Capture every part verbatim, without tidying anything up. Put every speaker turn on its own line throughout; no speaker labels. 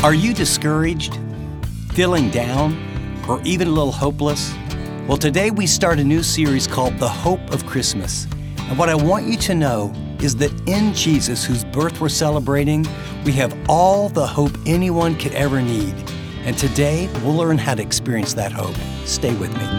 Are you discouraged, feeling down, or even a little hopeless? Well, today we start a new series called The Hope of Christmas. And what I want you to know is that in Jesus, whose birth we're celebrating, we have all the hope anyone could ever need. And today, we'll learn how to experience that hope. Stay with me.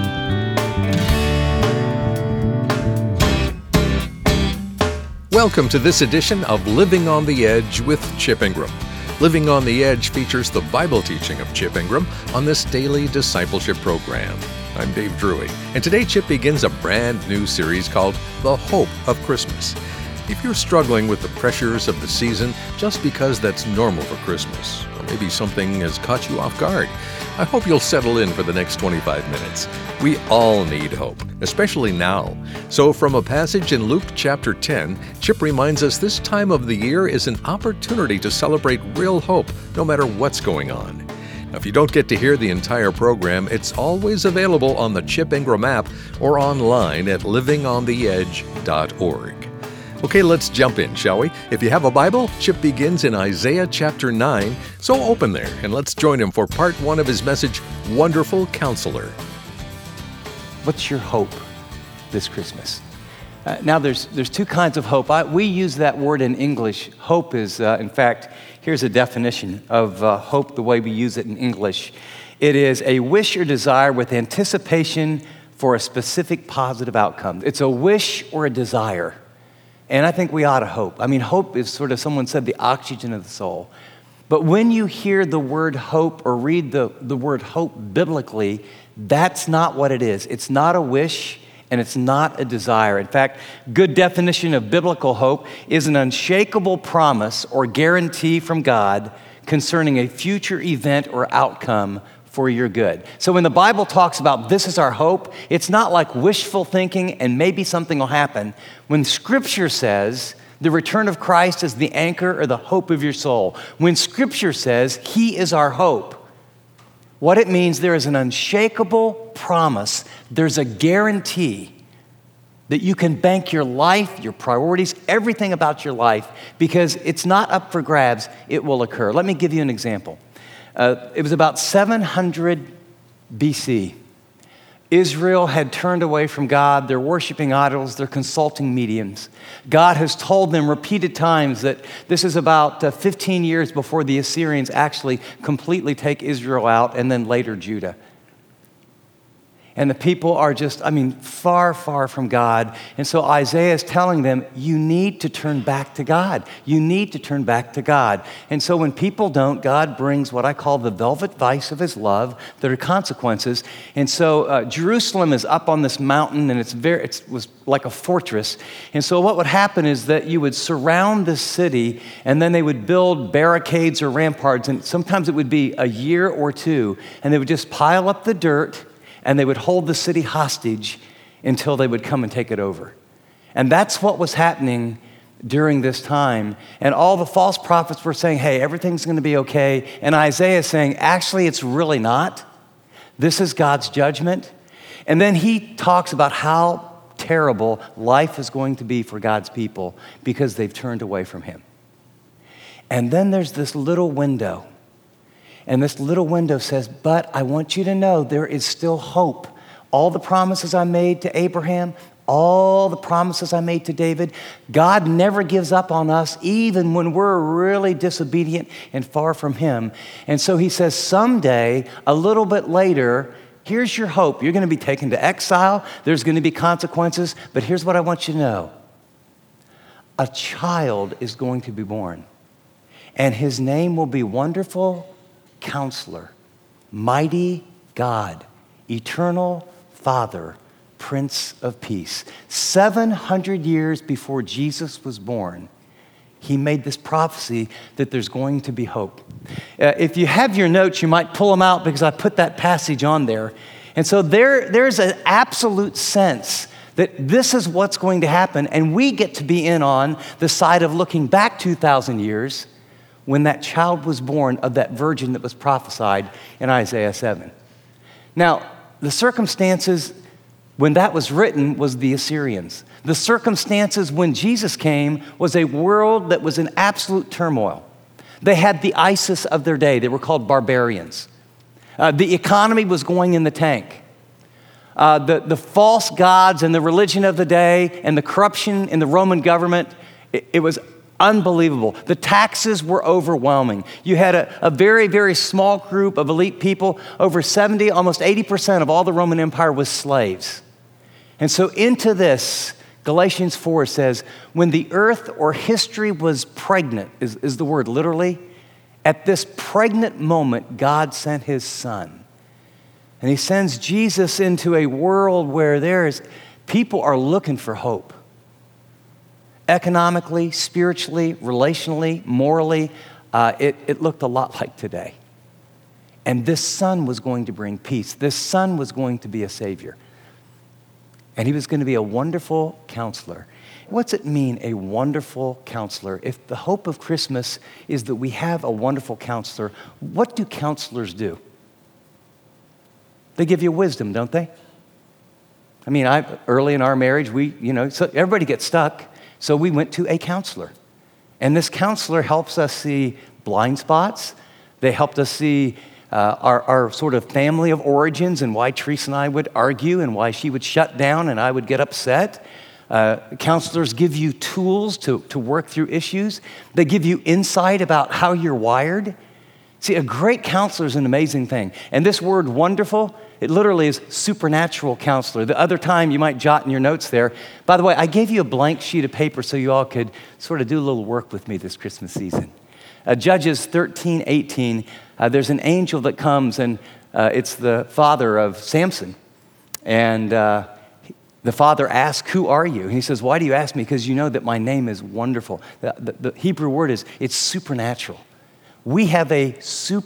Welcome to this edition of Living on the Edge with Chip Ingram. Living on the Edge features the Bible teaching of Chip Ingram on this daily discipleship program. I'm Dave Drury, and today Chip begins a brand new series called The Hope of Christmas. If you're struggling with the pressures of the season just because that's normal for Christmas, or maybe something has caught you off guard, I hope you'll settle in for the next twenty-five minutes. We all need hope, especially now. So from a passage in Luke chapter ten, Chip reminds us this time of the year is an opportunity to celebrate real hope, no matter what's going on. Now, if you don't get to hear the entire program, it's always available on the Chip Ingram app or online at living on the edge dot org. Okay, let's jump in, shall we? If you have a Bible, Chip begins in Isaiah chapter nine, so open there and let's join him for part one of his message, Wonderful Counselor.
What's your hope this Christmas? Uh, now, there's there's two kinds of hope. I, we use that word in English. Hope is, uh, in fact, here's a definition of uh, hope the way we use it in English. It is a wish or desire with anticipation for a specific positive outcome. It's a wish or a desire. And I think we ought to hope. I mean, hope is sort of, someone said, the oxygen of the soul. But when you hear the word hope or read the, the word hope biblically, that's not what it is. It's not a wish and it's not a desire. In fact, good definition of biblical hope is an unshakable promise or guarantee from God concerning a future event or outcome for your good. So when the Bible talks about this is our hope, it's not like wishful thinking and maybe something will happen. When Scripture says the return of Christ is the anchor or the hope of your soul, when Scripture says He is our hope, what it means, there is an unshakable promise, there's a guarantee that you can bank your life, your priorities, everything about your life, because it's not up for grabs, it will occur. Let me give you an example. Uh, it was about seven hundred B C. Israel had turned away from God. They're worshiping idols. They're consulting mediums. God has told them repeated times that this is about uh, fifteen years before the Assyrians actually completely take Israel out, and then later Judah. And the people are just, I mean, far, far from God. And so Isaiah is telling them, you need to turn back to God. You need to turn back to God. And so when people don't, God brings what I call the velvet vice of His love. There are consequences. And so uh, Jerusalem is up on this mountain, and it's very, it was like a fortress. And so what would happen is that you would surround the city, and then they would build barricades or ramparts. And sometimes it would be a year or two, and they would just pile up the dirt, and they would hold the city hostage until they would come and take it over. And that's what was happening during this time. And all the false prophets were saying, hey, everything's going to be okay. And Isaiah is saying, actually, it's really not. This is God's judgment. And then he talks about how terrible life is going to be for God's people because they've turned away from Him. And then there's this little window. And this little window says, but I want you to know there is still hope. All the promises I made to Abraham, all the promises I made to David, God never gives up on us, even when we're really disobedient and far from Him. And so He says, someday, a little bit later, here's your hope. You're going to be taken to exile. There's going to be consequences. But here's what I want you to know. A child is going to be born. And His name will be Wonderful Counselor, Mighty God, Eternal Father, Prince of Peace. seven hundred years before Jesus was born, He made this prophecy that there's going to be hope. Uh, if you have your notes, you might pull them out because I put that passage on there. And so there, there's an absolute sense that this is what's going to happen, and we get to be in on the side of looking back two thousand years when that child was born of that virgin that was prophesied in Isaiah seven. Now, the circumstances when that was written was the Assyrians. The circumstances when Jesus came was a world that was in absolute turmoil. They had the ISIS of their day. They were called barbarians. Uh, the economy was going in the tank. Uh, the, the false gods and the religion of the day and the corruption in the Roman government, it, it was unbelievable. The taxes were overwhelming. You had a, a very, very small group of elite people. Over seventy, almost eighty percent of all the Roman Empire was slaves. And so into this, Galatians four says, when the earth or history was pregnant, is, is the word literally, at this pregnant moment, God sent his son. And he sends Jesus into a world where there's, people are looking for hope. Economically, spiritually, relationally, morally, uh, it, it looked a lot like today. And this son was going to bring peace. This son was going to be a savior. And he was going to be a wonderful counselor. What's it mean, a wonderful counselor? If the hope of Christmas is that we have a wonderful counselor, what do counselors do? They give you wisdom, don't they? I mean, I, early in our marriage, we, you know, so everybody gets stuck, so we went to a counselor. And this counselor helps us see blind spots. They helped us see uh, our, our sort of family of origins and why Teresa and I would argue and why she would shut down and I would get upset. Uh, counselors give you tools to, to work through issues. They give you insight about how you're wired. See, a great counselor is an amazing thing. And this word wonderful, it literally is supernatural counselor. The other time you might jot in your notes there. By the way, I gave you a blank sheet of paper so you all could sort of do a little work with me this Christmas season. Uh, Judges thirteen eighteen, uh, there's an angel that comes and uh, it's the father of Samson. And uh, the father asks, who are you? And he says, why do you ask me? Because you know that my name is wonderful. The, the, the Hebrew word is, it's supernatural. We have a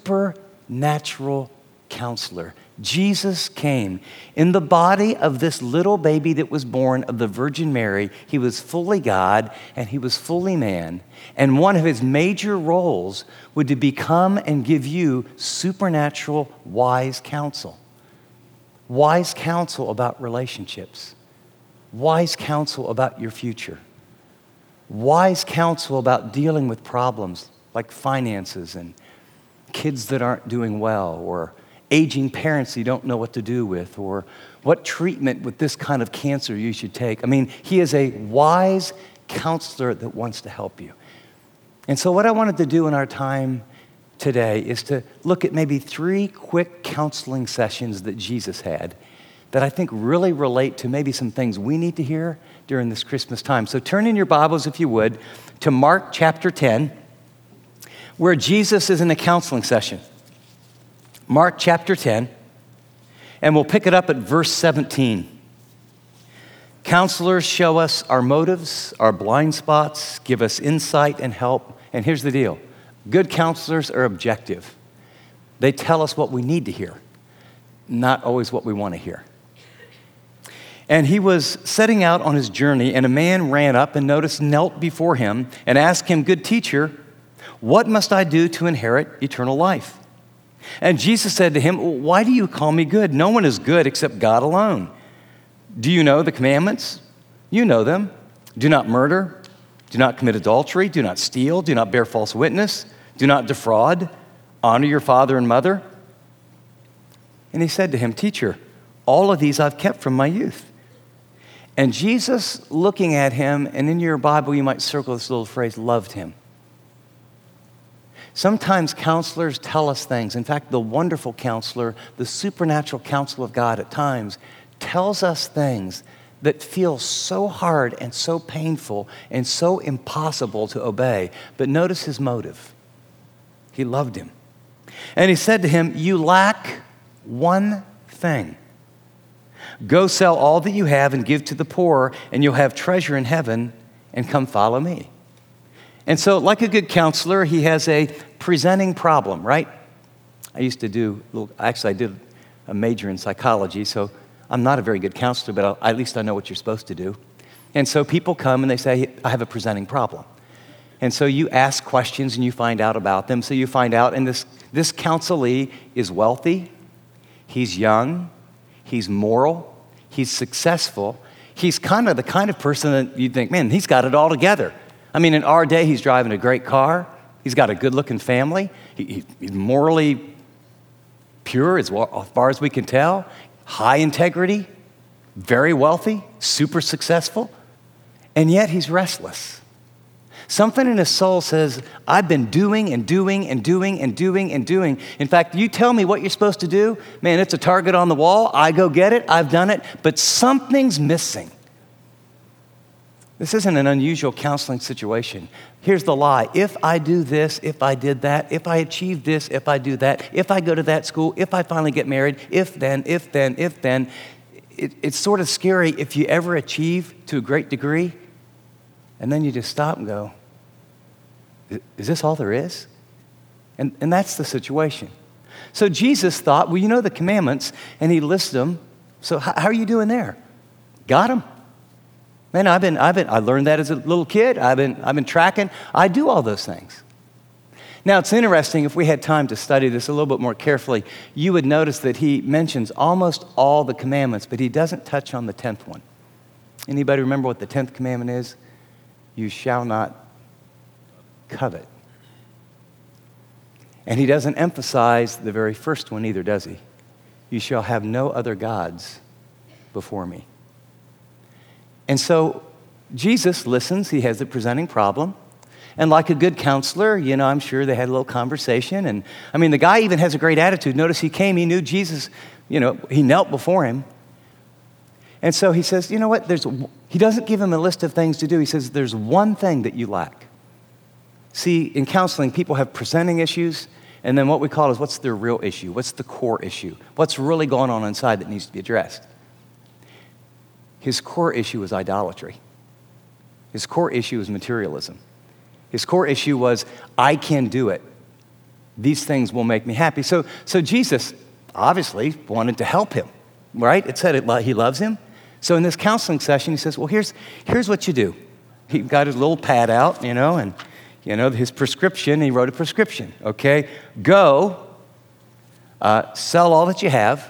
supernatural counselor. Jesus came in the body of this little baby that was born of the Virgin Mary. He was fully God and he was fully man. And one of his major roles would to become and give you supernatural wise counsel. Wise counsel about relationships. Wise counsel about your future. Wise counsel about dealing with problems like finances and kids that aren't doing well, or aging parents you don't know what to do with, or what treatment with this kind of cancer you should take. I mean, he is a wise counselor that wants to help you. And so what I wanted to do in our time today is to look at maybe three quick counseling sessions that Jesus had that I think really relate to maybe some things we need to hear during this Christmas time. So turn in your Bibles, if you would, to Mark chapter ten, where Jesus is in a counseling session. Mark chapter ten, and we'll pick it up at verse seventeen. Counselors show us our motives, our blind spots, give us insight and help. And here's the deal. Good counselors are objective. They tell us what we need to hear, not always what we want to hear. And he was setting out on his journey, and a man ran up and noticed, knelt before him, and asked him, good teacher, what must I do to inherit eternal life? And Jesus said to him, why do you call me good? No one is good except God alone. Do you know the commandments? You know them. Do not murder. Do not commit adultery. Do not steal. Do not bear false witness. Do not defraud. Honor your father and mother. And he said to him, teacher, all of these I've kept from my youth. And Jesus, looking at him, and in your Bible you might circle this little phrase, loved him. Sometimes counselors tell us things. In fact, the wonderful counselor, the supernatural counsel of God at times, tells us things that feel so hard and so painful and so impossible to obey. But notice his motive. He loved him. And he said to him, you lack one thing. Go sell all that you have and give to the poor, and you'll have treasure in heaven, and come follow me. And so, like a good counselor, he has a presenting problem, right? I used to do, actually I did a major in psychology, so I'm not a very good counselor, but I'll, at least I know what you're supposed to do. And so people come and they say, I have a presenting problem. And so you ask questions and you find out about them. So you find out, and this, this counselee is wealthy, he's young, he's moral, he's successful. He's kind of the kind of person that you'd think, man, he's got it all together. I mean, in our day, he's driving a great car. He's got a good-looking family. He, he, he's morally pure as, well, as far as we can tell. High integrity, very wealthy, super successful. And yet he's restless. Something in his soul says, I've been doing and doing and doing and doing and doing. In fact, you tell me what you're supposed to do. Man, it's a target on the wall. I go get it. I've done it. But something's missing. This isn't an unusual counseling situation. Here's the lie. If I do this, if I did that, if I achieve this, if I do that, if I go to that school, if I finally get married, if then, if then, if then. It, it's sort of scary if you ever achieve to a great degree, and then you just stop and go, is this all there is? And, and that's the situation. So Jesus thought, well, you know the commandments, and he lists them. So how, how are you doing there? Got them. Man, I've been, I've been, I learned that as a little kid. I've been, I've been tracking. I do all those things. Now, it's interesting, if we had time to study this a little bit more carefully, you would notice that he mentions almost all the commandments, but he doesn't touch on the tenth one. Anybody remember what the tenth commandment is? You shall not covet. And he doesn't emphasize the very first one either, does he? You shall have no other gods before me. And so Jesus listens. He has the presenting problem. And like a good counselor, you know, I'm sure they had a little conversation. And I mean, the guy even has a great attitude. Notice he came, he knew Jesus, you know, he knelt before him. And so he says, you know what, there's, he doesn't give him a list of things to do. He says, there's one thing that you lack. See, in counseling, people have presenting issues, and then what we call is what's their real issue? What's the core issue? What's really going on inside that needs to be addressed? His core issue was idolatry. His core issue was materialism. His core issue was, I can do it. These things will make me happy. So, so Jesus obviously wanted to help him, right? It said it, he loves him. So in this counseling session, he says, well, here's, here's what you do. He got his little pad out, you know, and, you know, his prescription, he wrote a prescription, okay? Go, uh, sell all that you have,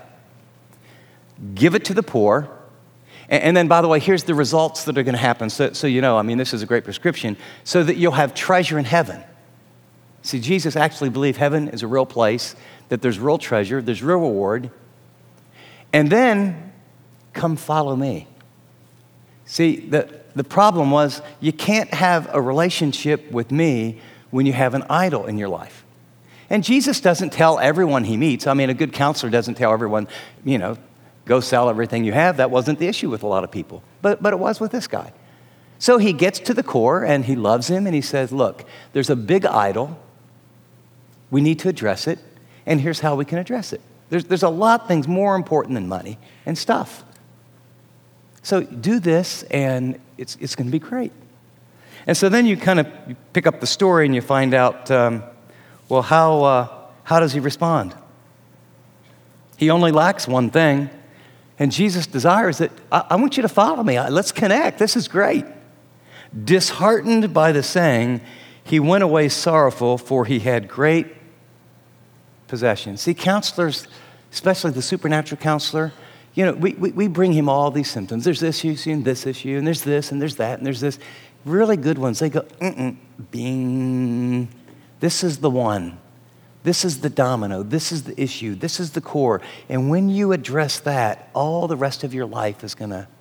give it to the poor, and then, by the way, here's the results that are going to happen. So, so you know, I mean, this is a great prescription, so that you'll have treasure in heaven. See, Jesus actually believed heaven is a real place, that there's real treasure, there's real reward. And then, come follow me. See, the, the problem was, you can't have a relationship with me when you have an idol in your life. And Jesus doesn't tell everyone he meets. I mean, a good counselor doesn't tell everyone, you know, go sell everything you have. That wasn't the issue with a lot of people, but, but it was with this guy. So he gets to the core and he loves him and he says, look, there's a big idol. We need to address it, and here's how we can address it. There's, there's a lot of things more important than money and stuff. So do this and it's, it's going to be great. And so then you kind of you pick up the story and you find out, um, well, how, uh, how does he respond? He only lacks one thing. And Jesus desires that, I, I want you to follow me. Let's connect. This is great. Disheartened by the saying, he went away sorrowful, for he had great possessions. See, counselors, especially the supernatural counselor, you know, we, we, we bring him all these symptoms. There's this issue and this issue, and there's this and there's that, and there's this. Really good ones, they go, mm-mm, bing. This is the one. This is the domino. This is the issue. This is the core. And when you address that, all the rest of your life is going to...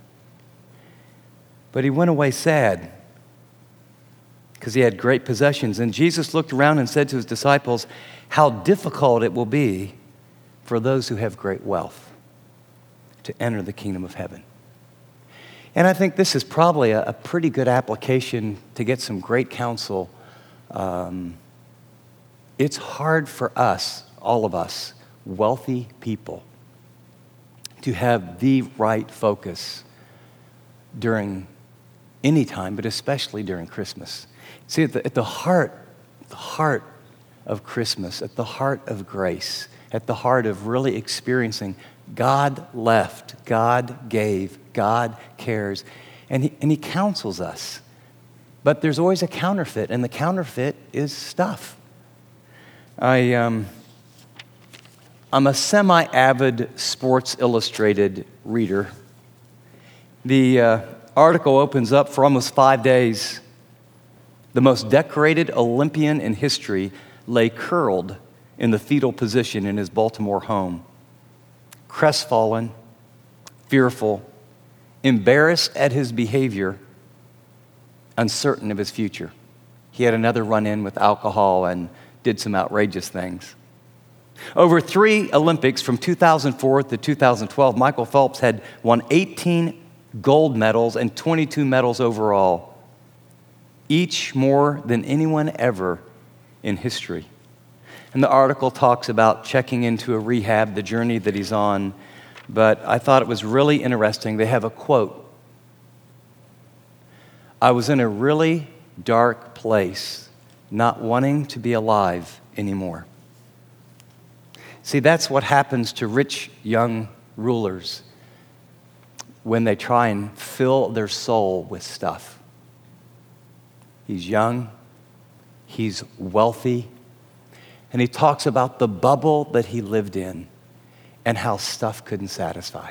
But he went away sad because he had great possessions. And Jesus looked around and said to his disciples, how difficult it will be for those who have great wealth to enter the kingdom of heaven. And I think this is probably a, a pretty good application to get some great counsel. Um, It's hard for us, all of us, wealthy people, to have the right focus during any time, but especially during Christmas. See, at the, at the heart, the heart of Christmas, at the heart of grace, at the heart of really experiencing God left, God gave, God cares, and he, and he counsels us. But there's always a counterfeit, and the counterfeit is stuff. I, um, I'm a semi-avid Sports Illustrated reader. The uh, article opens up for almost five days. the most decorated Olympian in history, lay curled in the fetal position in his Baltimore home, crestfallen, fearful, embarrassed at his behavior, uncertain of his future. He had another run-in with alcohol and did some outrageous things. Over three Olympics, from two thousand four to two thousand twelve, Michael Phelps had won eighteen gold medals and twenty-two medals overall, each more than anyone ever in history. And the article talks about checking into a rehab, the journey that he's on, but I thought it was really interesting. They have a quote. "I was in a really dark place, not wanting to be alive anymore." See, that's what happens to rich young rulers when they try and fill their soul with stuff. He's young, he's wealthy, and he talks about the bubble that he lived in and how stuff couldn't satisfy.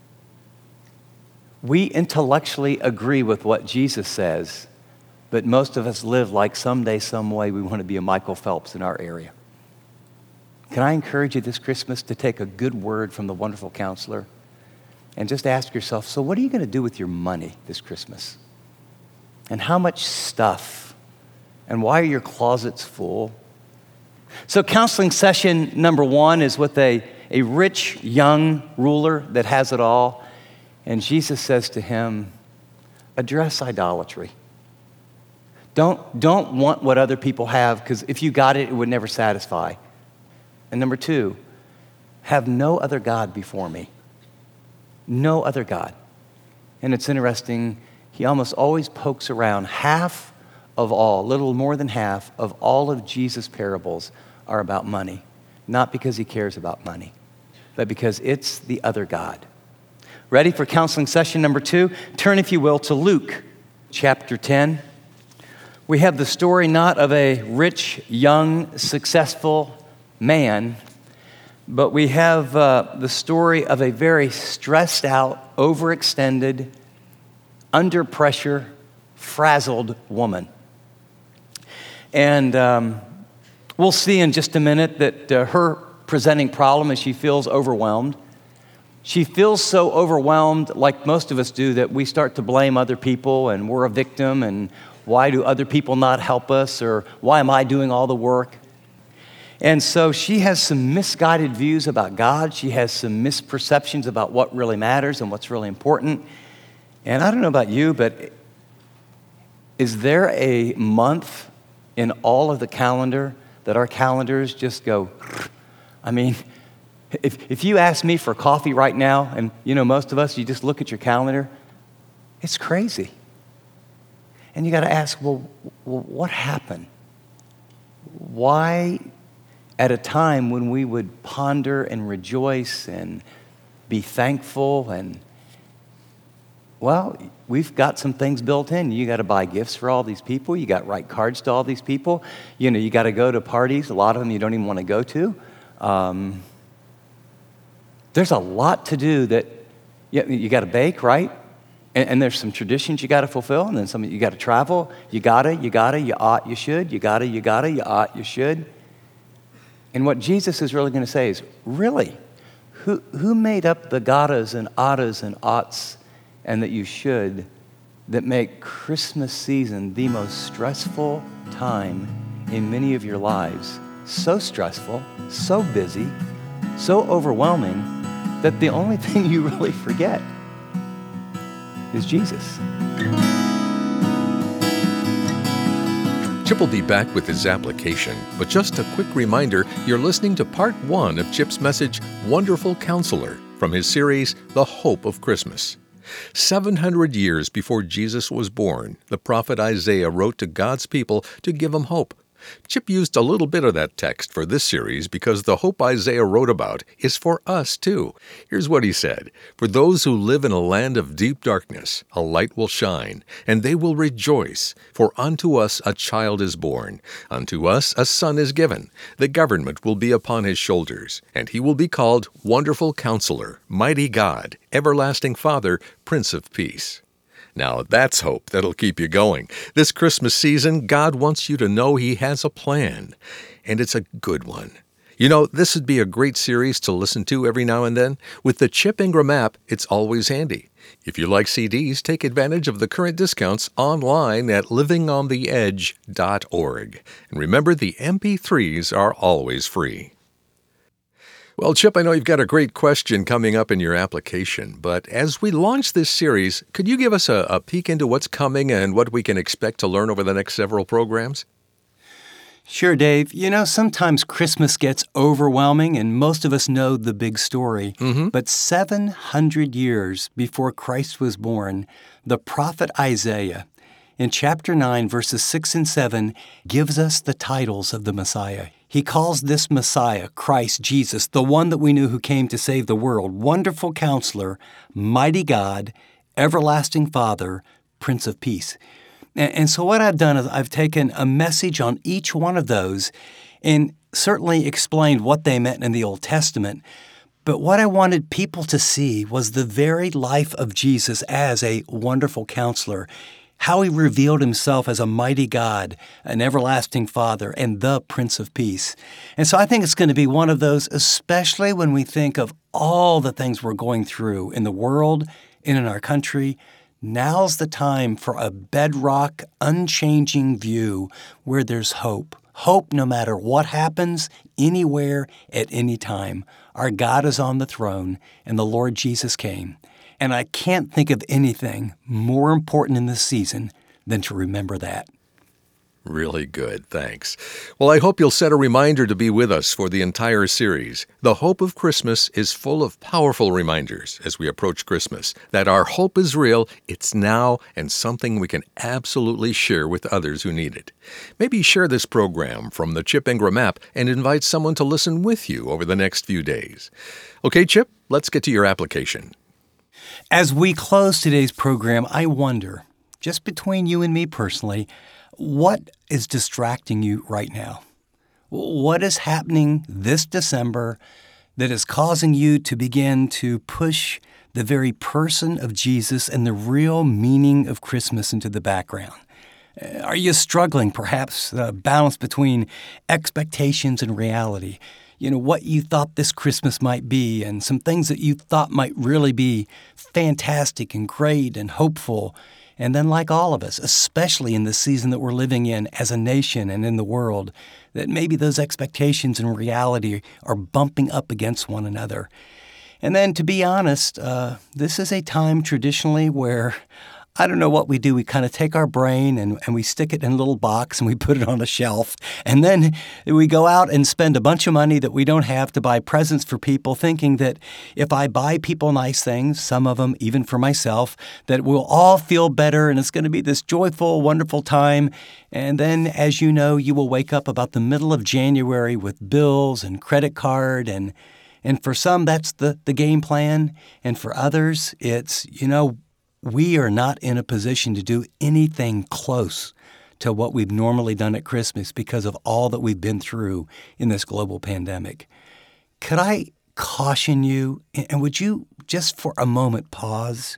We intellectually agree with what Jesus says, but most of us live like someday, some way, we want to be a Michael Phelps in our area. Can I encourage you this Christmas to take a good word from the wonderful counselor and just ask yourself, so what are you going to do with your money this Christmas? And how much stuff? And why are your closets full? So counseling session number one is with a, a rich young ruler that has it all. And Jesus says to him, address idolatry. Don't, don't want what other people have, because if you got it, it would never satisfy. And number two, have no other God before me. No other God. And it's interesting, he almost always pokes around. Half of all, little more than half of all of Jesus' parables are about money. Not because he cares about money, but because it's the other God. Ready for counseling session number two? Turn, if you will, to Luke chapter ten. We have the story not of a rich, young, successful man, but we have uh, the story of a very stressed out, overextended, under pressure, frazzled woman. And um, we'll see in just a minute that uh, her presenting problem is she feels overwhelmed. She feels so overwhelmed, like most of us do, that we start to blame other people and we're a victim, and why do other people not help us, or why am I doing all the work? And so she has some misguided views about God. She has some misperceptions about what really matters and what's really important. And I don't know about you, but is there a month in all of the calendar that our calendars just go, I mean, if, if you ask me for coffee right now, and you know, most of us, you just look at your calendar, it's crazy. And you got to ask, well, well, what happened? Why, at a time when we would ponder and rejoice and be thankful, and, well, we've got some things built in. You got to buy gifts for all these people. You got to write cards to all these people. You know, you got to go to parties. A lot of them you don't even want to go to. Um, there's a lot to do that you, you got to bake, right? And, and there's some traditions you got to fulfill, and then some you got to travel. You gotta, you gotta, you ought, you should. You gotta, you gotta, you ought, you should. And what Jesus is really going to say is, really, who who made up the gottas and oughtas and oughts and that you should that make Christmas season the most stressful time in many of your lives? So stressful, so busy, so overwhelming that the only thing you really forget is Jesus.
Chip will be back with his application, but just a quick reminder, you're listening to part one of Chip's message, Wonderful Counselor, from his series, The Hope of Christmas. seven hundred years before Jesus was born, the prophet Isaiah wrote to God's people to give them hope. Chip used a little bit of that text for this series because the hope Isaiah wrote about is for us too. Here's what he said: "For those who live in a land of deep darkness, a light will shine, and they will rejoice. For unto us a child is born, unto us a son is given. The government will be upon his shoulders, and he will be called Wonderful Counselor, Mighty God, Everlasting Father, Prince of Peace." Now that's hope that'll keep you going. This Christmas season, God wants you to know He has a plan, and it's a good one. You know, this would be a great series to listen to every now and then. With the Chip Ingram app, it's always handy. If you like C Ds, take advantage of the current discounts online at living on the edge dot org. And remember, the M P threes are always free. Well, Chip, I know you've got a great question coming up in your application, but as we launch this series, could you give us a, a peek into what's coming and what we can expect to learn over the next several programs?
Sure, Dave. You know, sometimes Christmas gets overwhelming, and most of us know the big story.
Mm-hmm.
But seven hundred years before Christ was born, the prophet Isaiah, in chapter nine, verses six and seven, gives us the titles of the Messiah. He calls this Messiah, Christ Jesus, the one that we knew who came to save the world, Wonderful Counselor, Mighty God, Everlasting Father, Prince of Peace. And so what I've done is I've taken a message on each one of those and certainly explained what they meant in the Old Testament. But what I wanted people to see was the very life of Jesus as a wonderful counselor, how He revealed Himself as a mighty God, an everlasting Father, and the Prince of Peace. And so I think it's going to be one of those, especially when we think of all the things we're going through in the world and in our country. Now's the time for a bedrock, unchanging view where there's hope. Hope no matter what happens, anywhere, at any time. Our God is on the throne, and the Lord Jesus came. And I can't think of anything more important in this season than to remember that.
Really good, thanks. Well, I hope you'll set a reminder to be with us for the entire series. The Hope of Christmas is full of powerful reminders as we approach Christmas, that our hope is real, it's now, and something we can absolutely share with others who need it. Maybe share this program from the Chip Ingram app and invite someone to listen with you over the next few days. Okay, Chip, let's get to your application.
As we close today's program, I wonder, just between you and me personally, what is distracting you right now? What is happening this December that is causing you to begin to push the very person of Jesus and the real meaning of Christmas into the background? Are you struggling, perhaps, the balance between expectations and reality? You know, what you thought this Christmas might be and some things that you thought might really be fantastic and great and hopeful. And then like all of us, especially in the season that we're living in as a nation and in the world, that maybe those expectations and reality are bumping up against one another. And then to be honest, uh, this is a time traditionally where I don't know what we do. We kind of take our brain and, and we stick it in a little box and we put it on a shelf. And then we go out and spend a bunch of money that we don't have to buy presents for people, thinking that if I buy people nice things, some of them even for myself, that we'll all feel better and it's going to be this joyful, wonderful time. And then, as you know, you will wake up about the middle of January with bills and credit card. And, and for some, that's the, the game plan. And for others, it's, you know, we are not in a position to do anything close to what we've normally done at Christmas because of all that we've been through in this global pandemic. Could I caution you, and would you just for a moment pause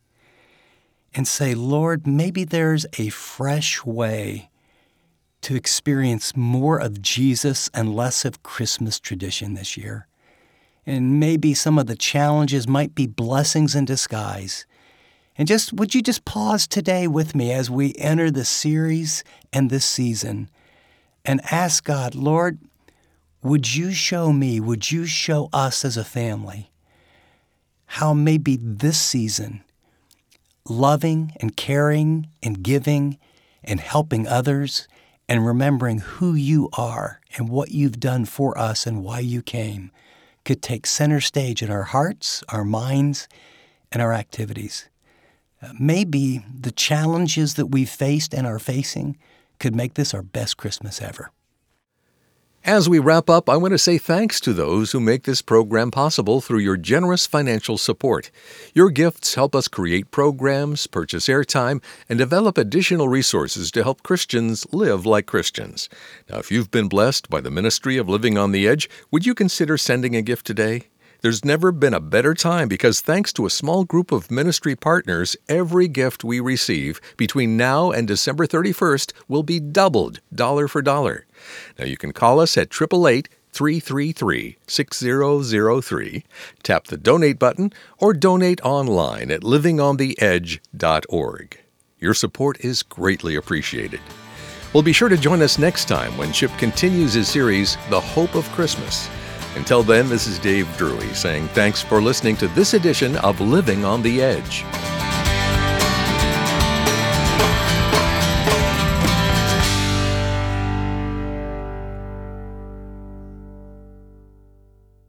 and say, Lord, maybe there's a fresh way to experience more of Jesus and less of Christmas tradition this year. And maybe some of the challenges might be blessings in disguise. And just, would you just pause today with me as we enter this series and this season and ask God, Lord, would you show me, would you show us as a family how maybe this season, loving and caring and giving and helping others and remembering who you are and what you've done for us and why you came could take center stage in our hearts, our minds, and our activities. Uh, maybe the challenges that we've faced and are facing could make this our best Christmas ever.
As we wrap up, I want to say thanks to those who make this program possible through your generous financial support. Your gifts help us create programs, purchase airtime, and develop additional resources to help Christians live like Christians. Now, if you've been blessed by the ministry of Living on the Edge, would you consider sending a gift today? There's never been a better time because thanks to a small group of ministry partners, every gift we receive between now and December thirty-first will be doubled dollar for dollar. Now you can call us at eight eight eight, three three three, six zero zero three, tap the donate button, or donate online at living on the edge dot org. Your support is greatly appreciated. Well, be sure to join us next time when Chip continues his series, The Hope of Christmas. Until then, this is Dave Drury saying thanks for listening to this edition of Living on the Edge.